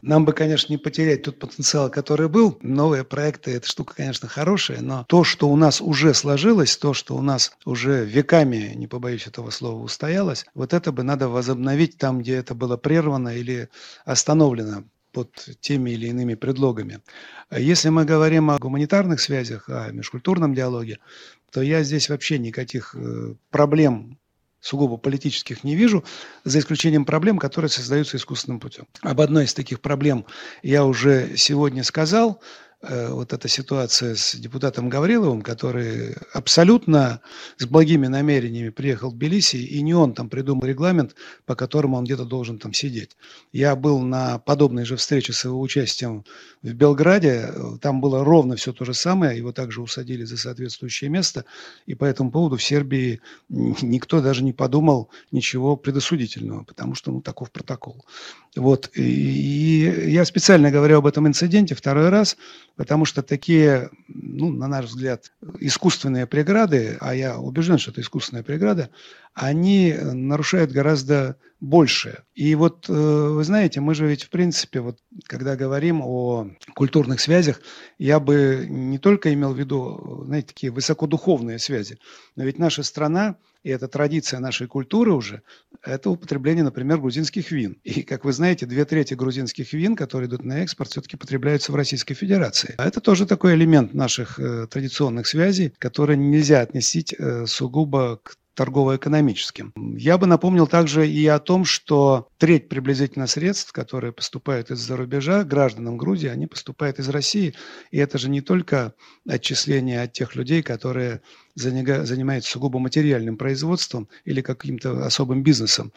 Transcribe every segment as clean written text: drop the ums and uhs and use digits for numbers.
Нам бы, конечно, не потерять тот потенциал, который был. Новые проекты – это штука, конечно, хорошая, но то, что у нас уже сложилось, то, что у нас уже веками, не побоюсь этого слова, устоялось, вот это бы надо возобновить там, где это было прервано или остановлено под теми или иными предлогами. Если мы говорим о гуманитарных связях, о межкультурном диалоге, то я здесь вообще никаких проблем сугубо политических не вижу, за исключением проблем, которые создаются искусственным путем. Об одной из таких проблем я уже сегодня сказал. Вот эта ситуация с депутатом Гавриловым, который абсолютно с благими намерениями приехал в Тбилиси, и не он там придумал регламент, по которому он где-то должен там сидеть. Я был на подобной же встрече с его участием в Белграде, там было ровно все то же самое, его также усадили за соответствующее место, и по этому поводу в Сербии никто даже не подумал ничего предосудительного, потому что, таков протокол. Вот, и я специально говорю об этом инциденте второй раз, потому что такие, на наш взгляд, искусственные преграды, а я убежден, что это искусственная преграда, они нарушают гораздо большее. И вот, вы знаете, мы же ведь, в принципе, вот, когда говорим о культурных связях, я бы не только имел в виду, знаете, такие высокодуховные связи, но ведь наша страна, и это традиция нашей культуры уже, это употребление, например, грузинских вин. И, как вы знаете, 2/3 грузинских вин, которые идут на экспорт, все-таки потребляются в Российской Федерации. А это тоже такой элемент наших традиционных связей, который нельзя отнести сугубо к торгово-экономическим. Я бы напомнил также и о том, что треть приблизительно средств, которые поступают из-за рубежа гражданам Грузии, они поступают из России. И это же не только отчисления от тех людей, которые занимаются сугубо материальным производством или каким-то особым бизнесом.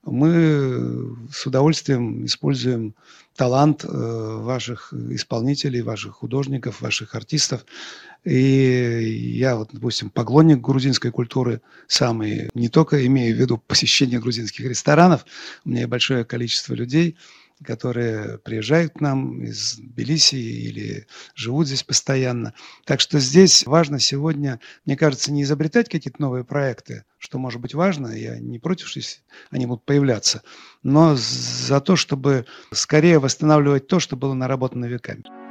Мы с удовольствием используем талант ваших исполнителей, ваших художников, ваших артистов. И я, допустим, поклонник грузинской культуры сам, и не только имею в виду посещение грузинских ресторанов. У меня большое количество людей, которые приезжают к нам из Тбилиси или живут здесь постоянно. Так что здесь важно сегодня, мне кажется, не изобретать какие-то новые проекты, что может быть важно, я не против, что они будут появляться, но за то, чтобы скорее восстанавливать то, что было наработано веками.